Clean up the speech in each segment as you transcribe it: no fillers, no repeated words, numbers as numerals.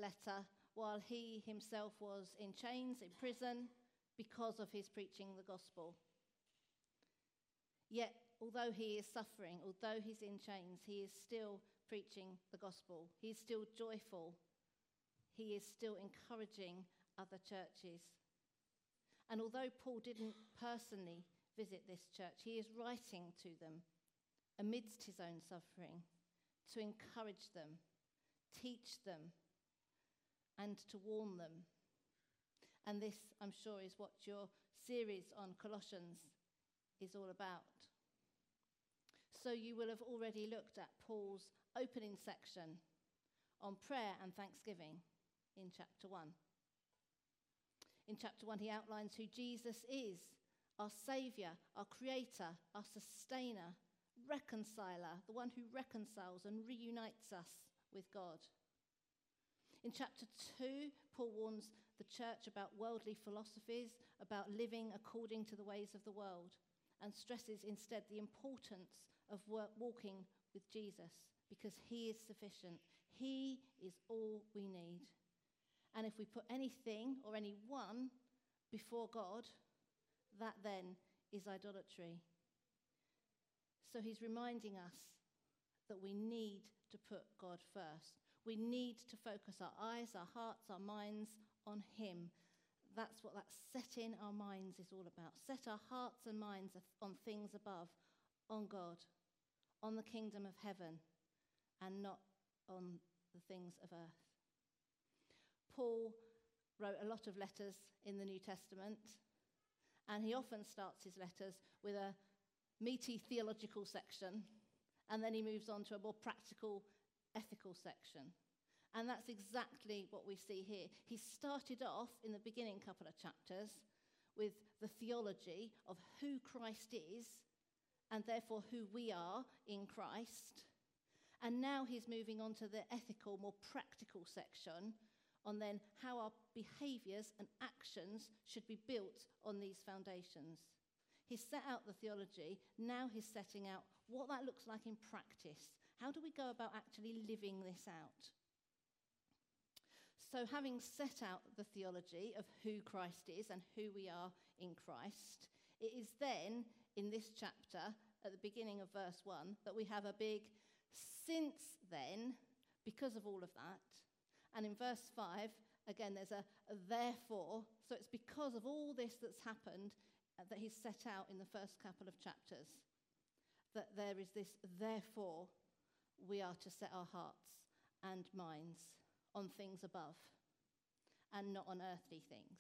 letter while he himself was in chains, in prison, because of his preaching the gospel. Yet, although he is suffering, although he's in chains, he is still preaching the gospel. He is still joyful. He is still encouraging other churches. And although Paul didn't personally visit this church, he is writing to them amidst his own suffering to encourage them, teach them, and to warn them. And this, I'm sure, is what your series on Colossians is all about. So you will have already looked at Paul's opening section on prayer and thanksgiving in chapter 1. In chapter 1, he outlines who Jesus is, our Saviour, our Creator, our Sustainer, Reconciler, the one who reconciles and reunites us with God. In chapter 2, Paul warns the church about worldly philosophies, about living according to the ways of the world, and stresses instead the importance of walking with Jesus, because he is sufficient. He is all we need. And if we put anything or anyone before God, that then is idolatry. So he's reminding us that we need to put God first. We need to focus our eyes, our hearts, our minds on him. That's what that setting our minds is all about. Set our hearts and minds on things above, on God, on the kingdom of heaven, and not on the things of earth. Paul wrote a lot of letters in the New Testament, and he often starts his letters with a meaty theological section, and then he moves on to a more practical, ethical section. And that's exactly what we see here. He started off in the beginning couple of chapters with the theology of who Christ is, and therefore who we are in Christ. And now he's moving on to the ethical, more practical section on then how our behaviours and actions should be built on these foundations. He's set out the theology, now he's setting out what that looks like in practice. How do we go about actually living this out? So having set out the theology of who Christ is and who we are in Christ, it is then in this chapter, at the beginning of verse 1, that we have a big since then, because of all of that. And in verse 5, again, there's a therefore. So it's because of all this that's happened that he's set out in the first couple of chapters, that there is this therefore we are to set our hearts and minds on things above and not on earthly things.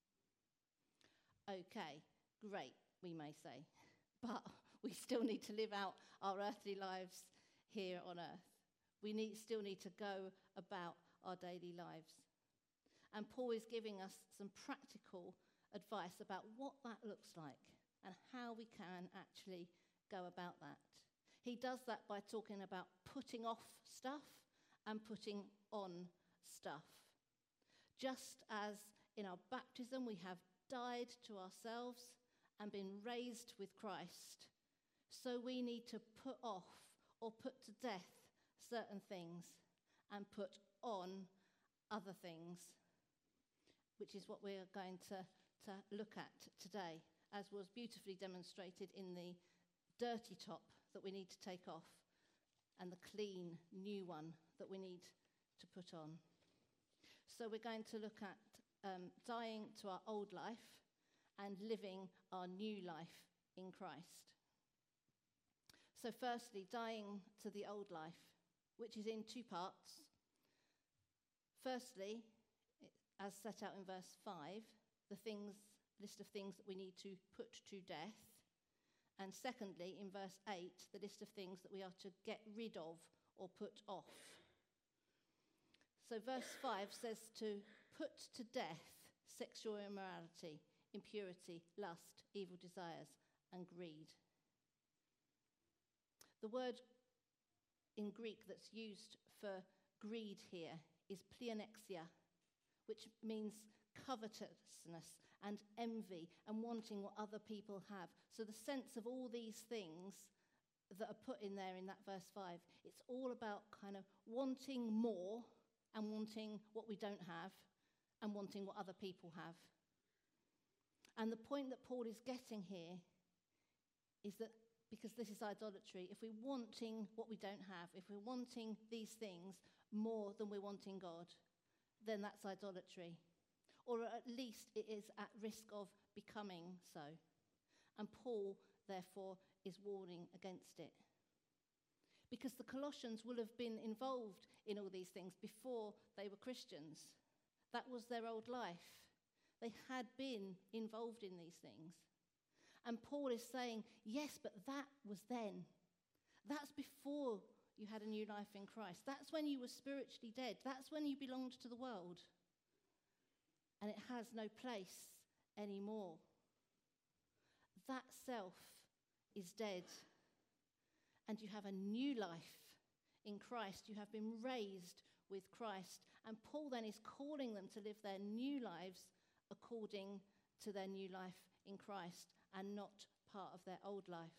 Okay, great, we may say, but we still need to live out our earthly lives here on earth. We still need to go about our daily lives. And Paul is giving us some practical advice about what that looks like and how we can actually go about that. He does that by talking about putting off stuff and putting on stuff. Just as in our baptism we have died to ourselves and been raised with Christ, so we need to put off or put to death certain things and put on other things, which is what we are going to look at today, as was beautifully demonstrated in the dirty top that we need to take off and the clean new one that we need to put on. So we're going to look at dying to our old life and living our new life in Christ. So firstly, dying to the old life, which is in two parts. Firstly, as set out in verse 5, list of things that we need to put to death. And secondly, in verse 8, the list of things that we are to get rid of or put off. So verse 5 says to put to death sexual immorality, impurity, lust, evil desires, and greed. The word in Greek that's used for greed here is pleonexia, which means covetousness and envy and wanting what other people have. So the sense of all these things that are put in there in that verse 5, it's all about kind of wanting more and wanting what we don't have and wanting what other people have. And the point that Paul is getting here is that because this is idolatry, if we're wanting what we don't have, if we're wanting these things more than we're wanting God, then that's idolatry. Or at least it is at risk of becoming so. And Paul, therefore, is warning against it. Because the Colossians will have been involved in all these things before they were Christians. That was their old life. They had been involved in these things. And Paul is saying, yes, but that was then. That's before you had a new life in Christ. That's when you were spiritually dead. That's when you belonged to the world. And it has no place anymore. That self is dead. And you have a new life in Christ. You have been raised with Christ. And Paul then is calling them to live their new lives according to their new life in Christ and not part of their old life.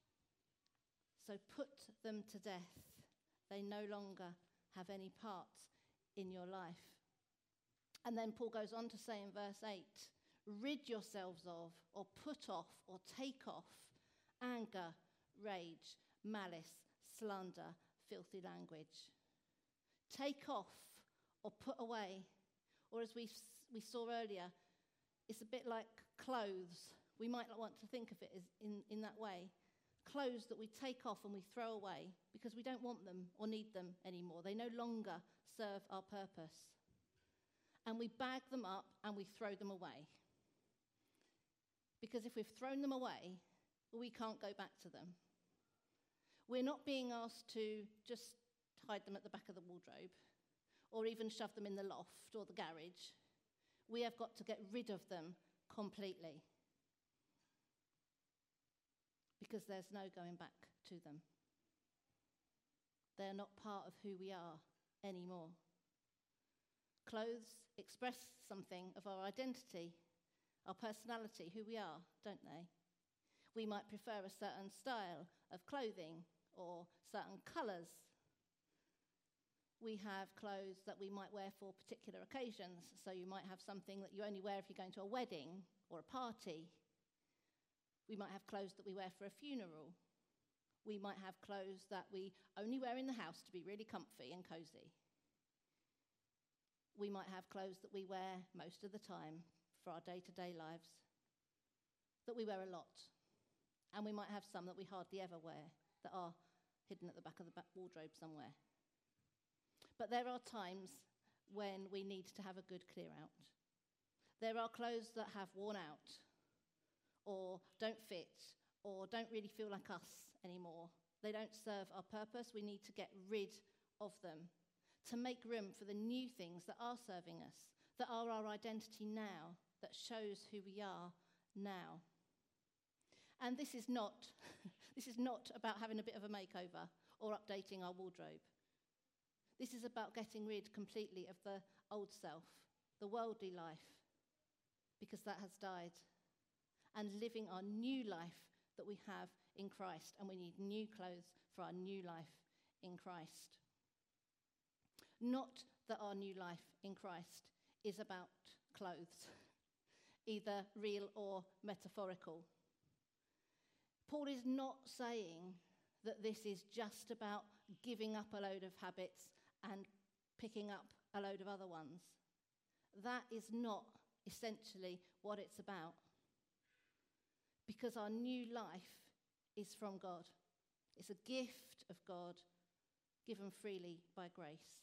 So put them to death. They no longer have any part in your life. And then Paul goes on to say in verse 8, rid yourselves of, or put off, or take off anger, rage, malice, slander, filthy language. Take off or put away. Or as we saw earlier, it's a bit like clothes. We might not want to think of it as in that way. Clothes that we take off and we throw away because we don't want them or need them anymore. They no longer serve our purpose. And we bag them up and we throw them away. Because if we've thrown them away, we can't go back to them. We're not being asked to just hide them at the back of the wardrobe or even shove them in the loft or the garage. We have got to get rid of them completely because there's no going back to them. They're not part of who we are anymore. Clothes express something of our identity, our personality, who we are, don't they? We might prefer a certain style of clothing or certain colours. We have clothes that we might wear for particular occasions. So you might have something that you only wear if you're going to a wedding or a party. We might have clothes that we wear for a funeral. We might have clothes that we only wear in the house to be really comfy and cosy. We might have clothes that we wear most of the time for our day-to-day lives, that we wear a lot. And we might have some that we hardly ever wear, that are hidden at the back of the wardrobe somewhere. But there are times when we need to have a good clear out. There are clothes that have worn out, or don't fit, or don't really feel like us anymore. They don't serve our purpose. We need to get rid of them to make room for the new things that are serving us, that are our identity now, that shows who we are now. And this is not about having a bit of a makeover or updating our wardrobe. This is about getting rid completely of the old self, the worldly life, because that has died, and living our new life that we have in Christ. And we need new clothes for our new life in Christ. Not that our new life in Christ is about clothes, either real or metaphorical. Paul is not saying that this is just about giving up a load of habits and picking up a load of other ones. That is not essentially what it's about. Because our new life is from God. It's a gift of God given freely by grace.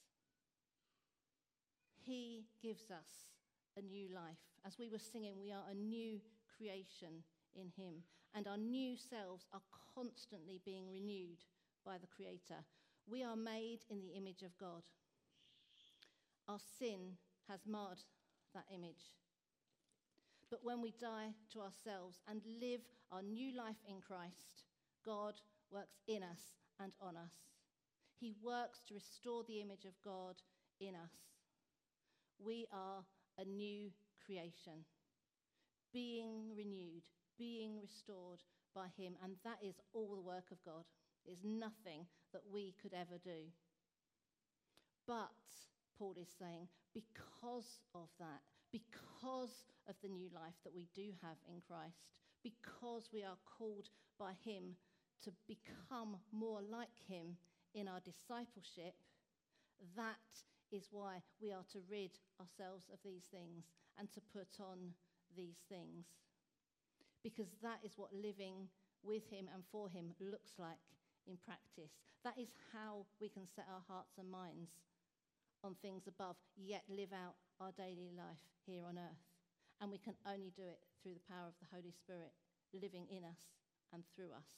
He gives us a new life. As we were singing, we are a new creation in him. And our new selves are constantly being renewed by the Creator. We are made in the image of God. Our sin has marred that image. But when we die to ourselves and live our new life in Christ, God works in us and on us. He works to restore the image of God in us. We are a new creation, being renewed, being restored by him, and that is all the work of God. It's nothing that we could ever do. But Paul is saying, because of that, because of the new life that we do have in Christ, because we are called by him to become more like him in our discipleship, that is why we are to rid ourselves of these things and to put on these things. Because that is what living with him and for him looks like in practice. That is how we can set our hearts and minds on things above, yet live out our daily life here on earth. And we can only do it through the power of the Holy Spirit living in us and through us.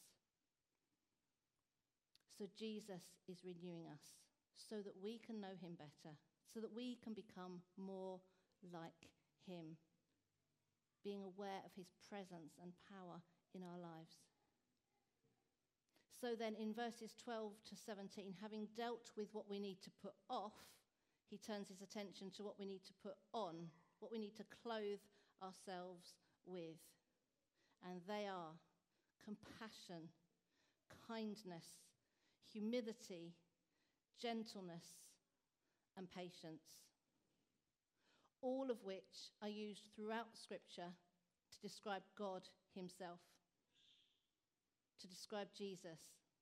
So Jesus is renewing us so that we can know him better, so that we can become more like him, being aware of his presence and power in our lives. So then in verses 12 to 17, having dealt with what we need to put off, he turns his attention to what we need to put on, what we need to clothe ourselves with. And they are compassion, kindness, humility, gentleness, and patience. All of which are used throughout Scripture to describe God himself, to describe Jesus.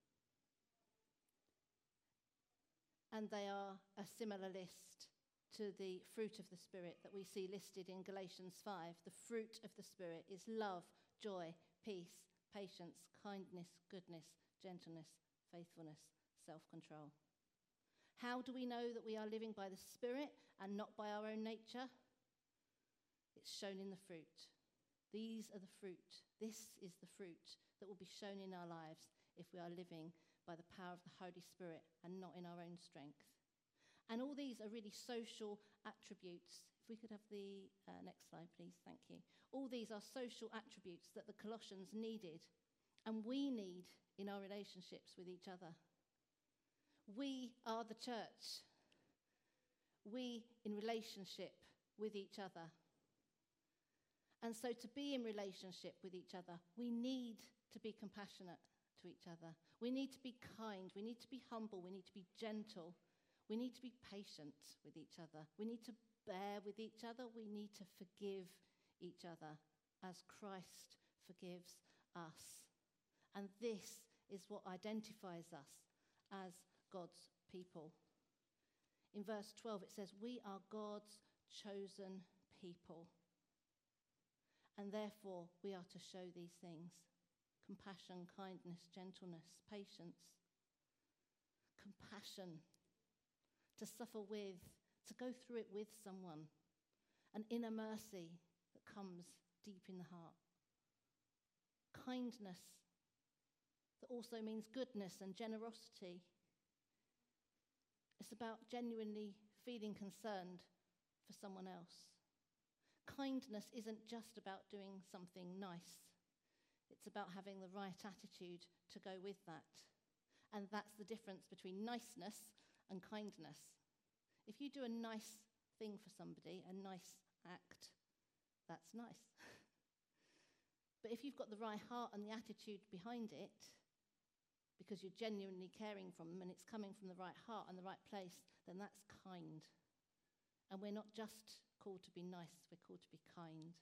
And they are a similar list to the fruit of the Spirit that we see listed in Galatians 5. The fruit of the Spirit is love, joy, peace, patience, kindness, goodness, gentleness, faithfulness, self-control. How do we know that we are living by the Spirit and not by our own nature? It's shown in the fruit. These are the fruit. This is the fruit that will be shown in our lives if we are living by the power of the Holy Spirit and not in our own strength. And all these are really social attributes. If we could have the next slide, please. Thank you. All these are social attributes that the Colossians needed and we need in our relationships with each other. We are the church. We in relationship with each other. And so to be in relationship with each other, we need to be compassionate to each other. We need to be kind. We need to be humble. We need to be gentle. We need to be patient with each other. We need to bear with each other. We need to forgive each other as Christ forgives us. And this is what identifies us as God's people. In verse 12 it says, we are God's chosen people. And therefore we are to show these things: compassion, kindness, gentleness, patience. Compassion, to suffer with, to go through it with someone. An inner mercy that comes deep in the heart. Kindness, that also means goodness and generosity. It's about genuinely feeling concerned for someone else. Kindness isn't just about doing something nice. It's about having the right attitude to go with that. And that's the difference between niceness and kindness. If you do a nice thing for somebody, a nice act, that's nice. But if you've got the right heart and the attitude behind it, because you're genuinely caring for them and it's coming from the right heart and the right place, then that's kind. And we're not just called to be nice, we're called to be kind.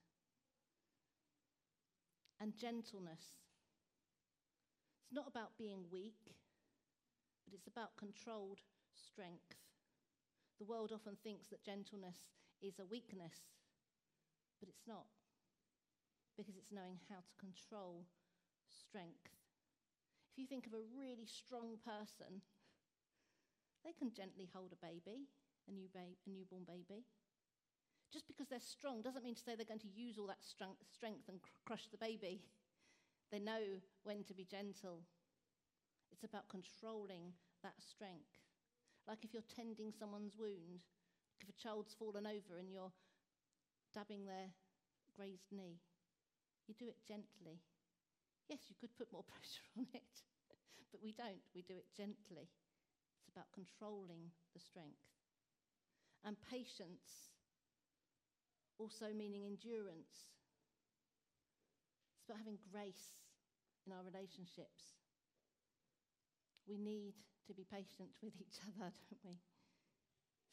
And gentleness. It's not about being weak, but it's about controlled strength. The world often thinks that gentleness is a weakness, but it's not, because it's knowing how to control strength. If you think of a really strong person, they can gently hold a baby, a newborn baby. Just because they're strong doesn't mean to say they're going to use all that strength and crush the baby. They know when to be gentle. It's about controlling that strength. Like if you're tending someone's wound, if a child's fallen over and you're dabbing their grazed knee, you do it gently. Yes, you could put more pressure on it, but we don't. We do it gently. It's about controlling the strength. And patience, also meaning endurance. It's about having grace in our relationships. We need to be patient with each other, don't we?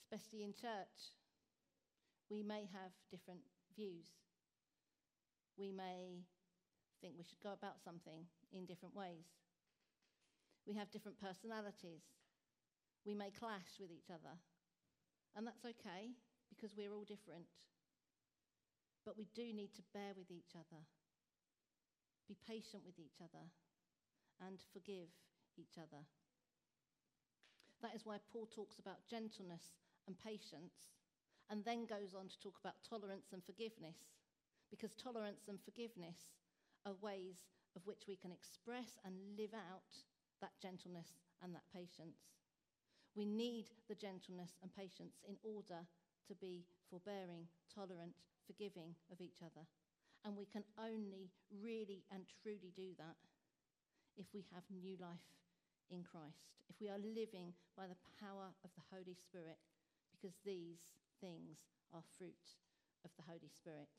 especially in church. We may have different views. We may think we should go about something in different ways. We have different personalities. We may clash with each other. And that's okay, because we're all different. But we do need to bear with each other, be patient with each other, and forgive each other. That is why Paul talks about gentleness and patience, and then goes on to talk about tolerance and forgiveness, because tolerance and forgiveness are ways of which we can express and live out that gentleness and that patience. We need the gentleness and patience in order to be forbearing, tolerant, forgiving of each other. And we can only really and truly do that if we have new life in Christ, if we are living by the power of the Holy Spirit, because these things are fruit of the Holy Spirit.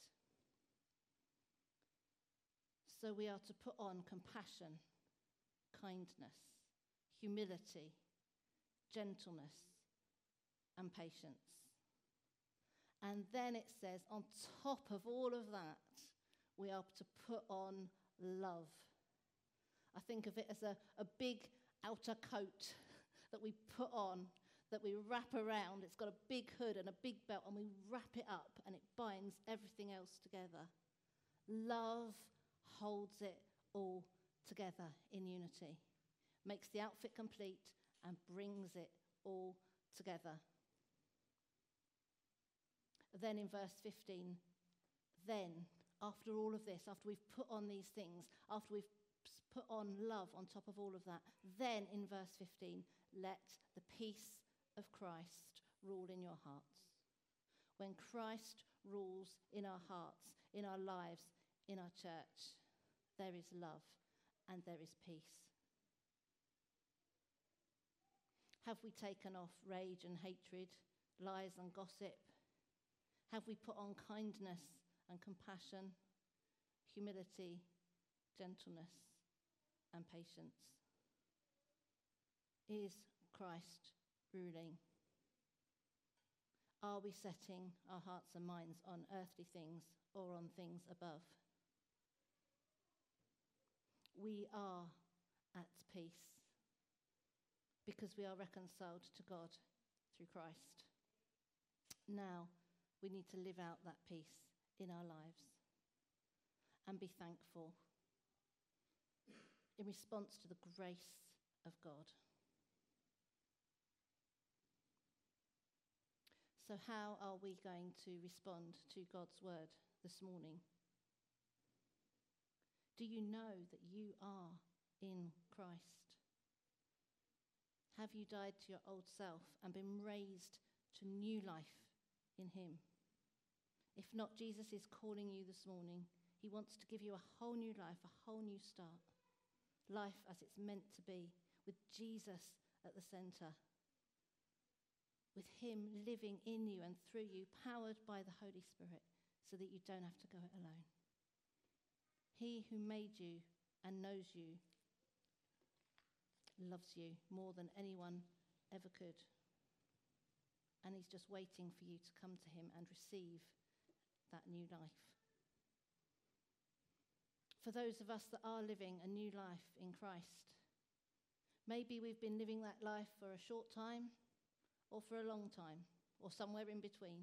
So we are to put on compassion, kindness, humility, gentleness, and patience. And then it says, on top of all of that, we are to put on love. I think of it as a big outer coat that we put on, that we wrap around. It's got a big hood and a big belt, and we wrap it up, and it binds everything else together. Love holds it all together in unity, makes the outfit complete, and brings it all together. Then in verse 15, then, after all of this, after we've put on these things, after we've put on love on top of all of that, then in verse 15, let the peace of Christ rule in your hearts. When Christ rules in our hearts, in our lives, in our church, there is love and there is peace. Have we taken off rage and hatred, lies and gossip? Have we put on kindness and compassion, humility, gentleness, and patience? Is Christ ruling? Are we setting our hearts and minds on earthly things or on things above? We are at peace because we are reconciled to God through Christ. Now, we need to live out that peace in our lives and be thankful in response to the grace of God. So how are we going to respond to God's word this morning? Do you know that you are in Christ? Have you died to your old self and been raised to new life in him? If not, Jesus is calling you this morning. He wants to give you a whole new life, a whole new start. Life as it's meant to be, with Jesus at the centre. With him living in you and through you, powered by the Holy Spirit, so that you don't have to go it alone. He who made you and knows you loves you more than anyone ever could. And he's just waiting for you to come to him and receive that new life. For those of us that are living a new life in Christ, maybe we've been living that life for a short time or for a long time or somewhere in between.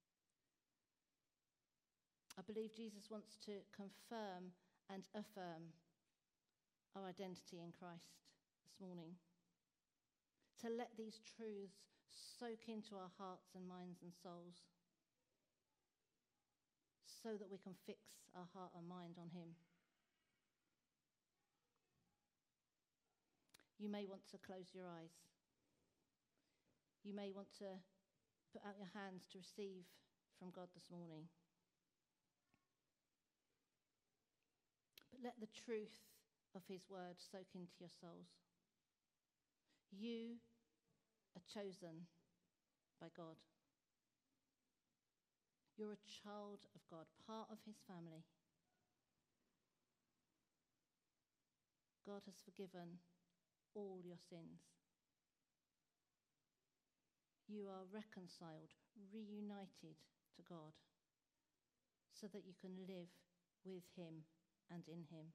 I believe Jesus wants to confirm and affirm our identity in Christ this morning. To let these truths soak into our hearts and minds and souls so that we can fix our heart and mind on him. You may want to close your eyes. You may want to put out your hands to receive from God this morning. But let the truth of his word soak into your souls. You are chosen by God. You're a child of God, part of his family. God has forgiven all your sins. you are reconciled, reunited to God, so that you can live with him and in him.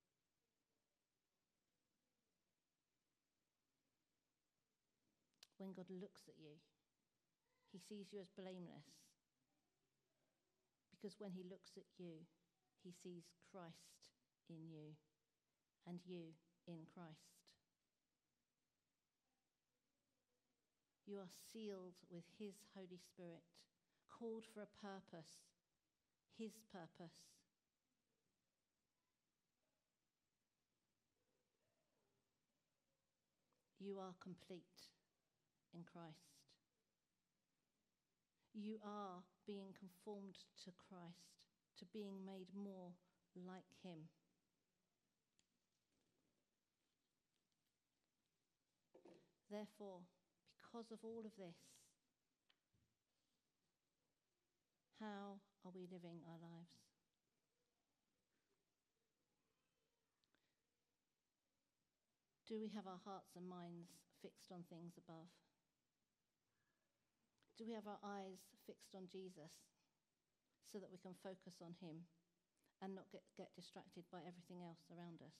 When God looks at you, he sees you as blameless, because when he looks at you, he sees Christ in you and you in Christ. You are sealed with his Holy Spirit, called for a purpose, his purpose. You are complete in Christ. You are being conformed to Christ, to being made more like him. Therefore, because of all of this, how are we living our lives? Do we have our hearts and minds fixed on things above? Do we have our eyes fixed on Jesus so that we can focus on him and not get distracted by everything else around us?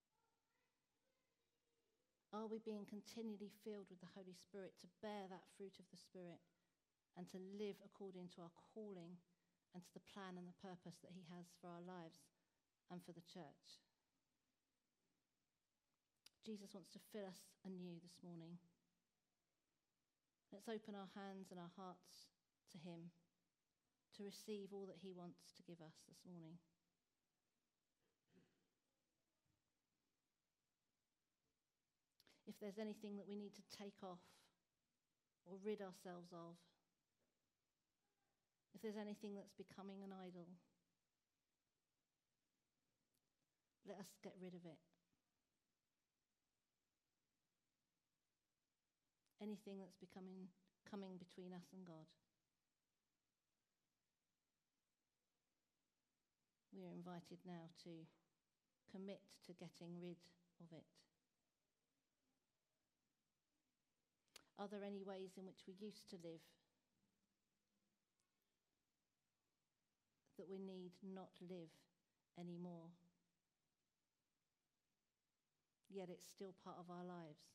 Are we being continually filled with the Holy Spirit to bear that fruit of the Spirit and to live according to our calling and to the plan and the purpose that he has for our lives and for the church? Jesus wants to fill us anew this morning. Let's open our hands and our hearts to him to receive all that he wants to give us this morning. If there's anything that we need to take off or rid ourselves of, if there's anything that's becoming an idol, let us get rid of it. Anything that's coming between us and God. We are invited now to commit to getting rid of it. Are there any ways in which we used to live that we need not live anymore? Yet it's still part of our lives.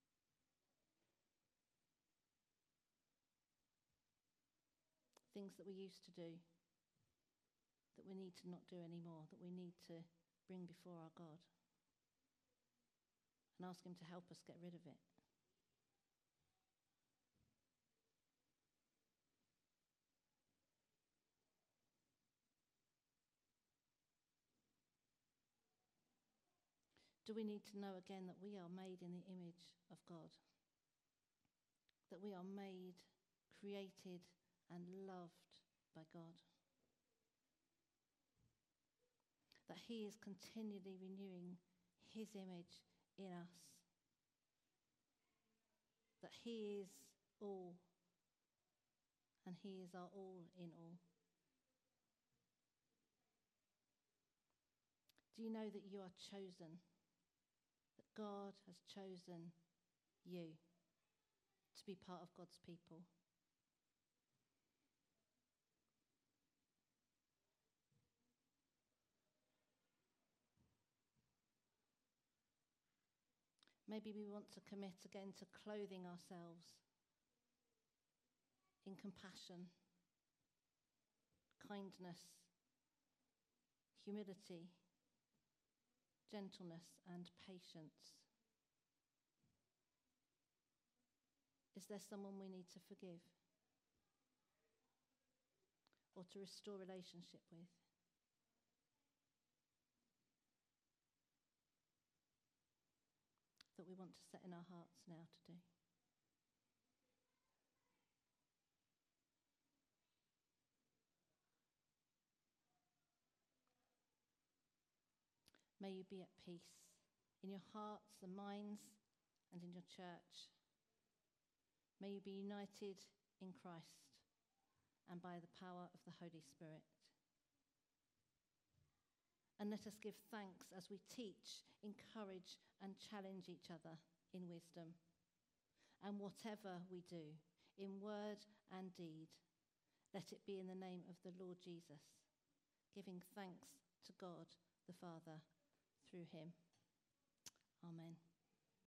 Things that we used to do that we need to not do anymore, that we need to bring before our God and ask him to help us get rid of it. Do we need to know again that we are made in the image of God? That we are made, created, and loved by God. That he is continually renewing his image in us. That he is all, and he is our all in all. Do you know that you are chosen? That God has chosen you to be part of God's people? Maybe we want to commit again to clothing ourselves in compassion, kindness, humility, gentleness, and patience. Is there someone we need to forgive or to restore relationship with? That we want to set in our hearts now to do. May you be at peace in your hearts and minds and in your church. May you be united in Christ and by the power of the Holy Spirit. And let us give thanks as we teach, encourage, and challenge each other in wisdom. And whatever we do, in word and deed. Let it be in the name of the Lord Jesus, giving thanks to God the Father through him. Amen.